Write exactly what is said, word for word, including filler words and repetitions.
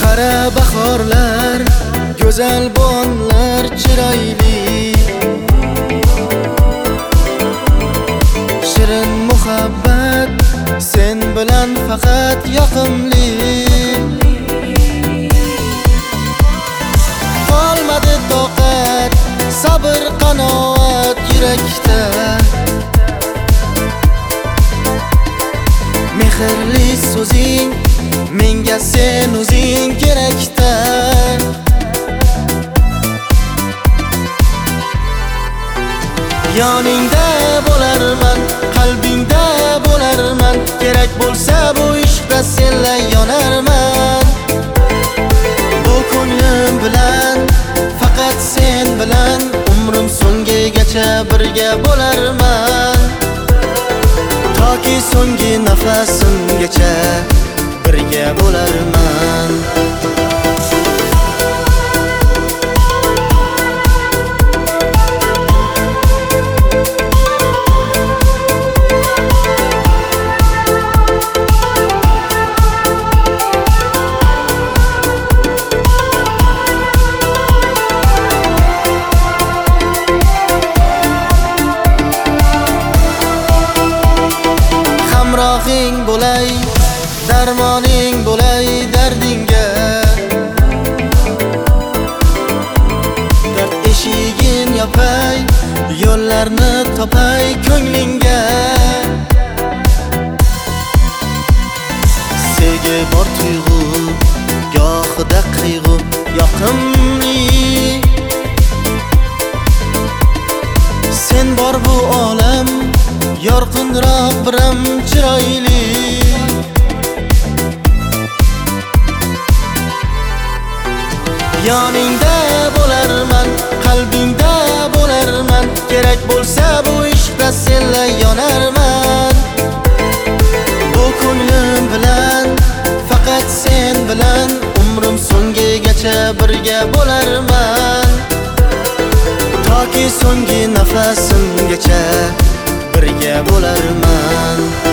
qara bahorlar, go'zal bonlar chiroyli, shirin muhabbat sen bilan faqat yoqimli. Qolmadi toqat, sabr qanoat yurakda, mehrli so'zing menga sen o'zing kerakda. Yoningda bo'larman, qalbingda bo'larman, kerak bo'lsa bu ishqda senla yonarman. Bu ko'nglim bilan faqat sen bilan umrim so'ngigacha birga bo'larman. Toki so'nggi nafasimgacha birga bo'larman. Hamrohing bo'lay, darmoning bo'lay dardingga, dard eshigin yopay, yo'llarni topay ko'nglingga. Sevgi bor tuyg'u, gohida qayg'u yoqimli. Sen bor bu olam, yorqinroq biram chiroyli. Yoningda bo'larman, qalbingda bo'larman, kerak bo'lsa bu ishqda senla yonarman. Bu ko'nglim bilan faqat sen bilan umrim so'ngigacha birga bo'larman. Toki so'nggi nafasimgacha birga bo'larman.